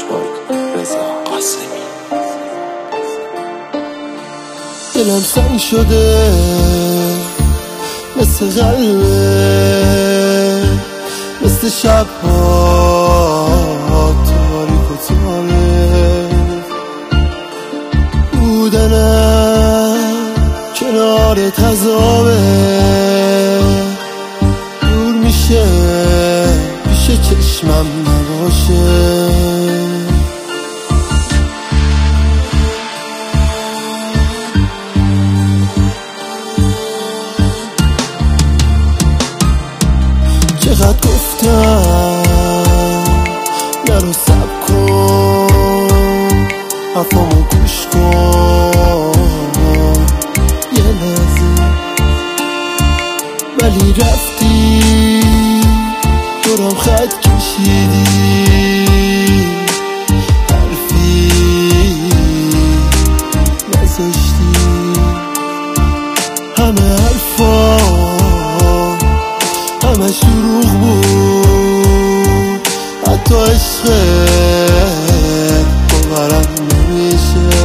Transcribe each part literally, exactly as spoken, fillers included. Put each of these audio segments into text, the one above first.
دلم سنگ شده مثل قلبه، مثل شبها تاریک و تاریک. بودنم کنار تزابه دور میشه پیش چشمم نباشه. چقدر گفتم نرو سب کن، حرفامو گوش کن یه لحظه، ولی رفتی دورم خط کشیدی، حرفی نذاشتی. همه حرفا همه شروع بود، حتی عشقت باورم نمیشه.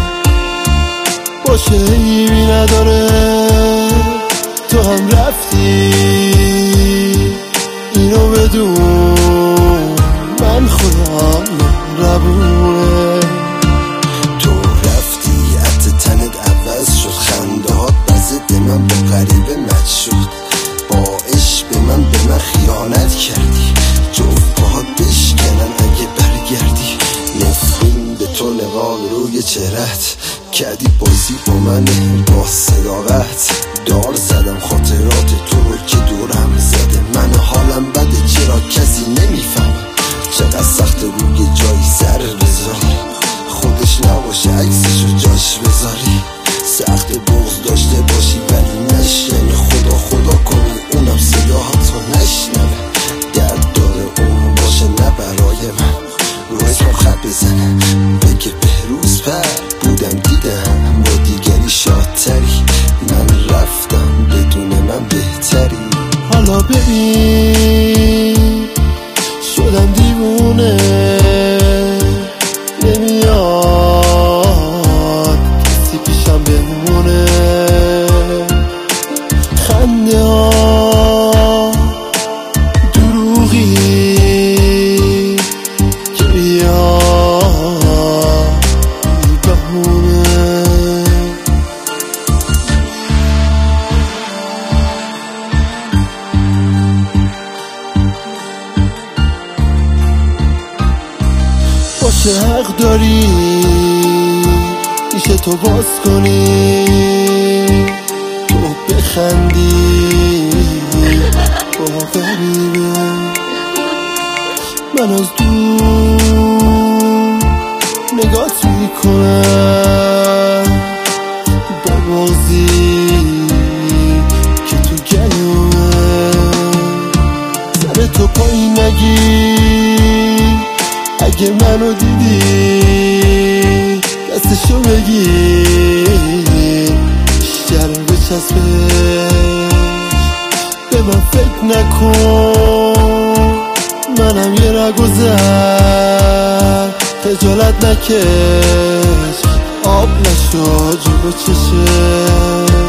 باشه ایمی نداره تو هم رفتی، اینو بدون من خودم مهربونه. تو رفتی عطر تنت عوض شد، خنده هات بزد من با غریبه مچ شد. با عشق به من به من خیانت کردی، جفت باهات بشکنن اگه برگردی. نفرین به تو نقاب روی چهرت، کردی بازی با من با صداقت. دار زدم خاطرات تو رو که دورم زده، من حالم بده چرا کسی نمیفهم. چقدر سخت روی جایی سر بذاری، خودش نباشه عکسشو جاش بذاری. سخت بغض داشته باشی ولی نشنی، خدا خدا کنی اونم صداهاتو نشنوه. درد داره اون باشه نه برای من، رو اسمم خط بزنه بگه بهروز پر بودم دیدم با دیگری شادتری. من رفتم بدون من بهتری. حالا ببین شدم دیوونه، نمیاد کسی پیشم بمونه. خنده ها دروغی که بیاد بهونه. باشه حق داری میشه تو باز کنی، تو بخندی با غریبه. من از دور نگات میکنم با بغضی که تو گلومه. سر تو پایین نگیر اگه منو دیدی، دستشو بگیر بیشتر بچسبش. به من فکر نکن منم یه رگوزر، خجالت نکش آب نشو جلو چشم.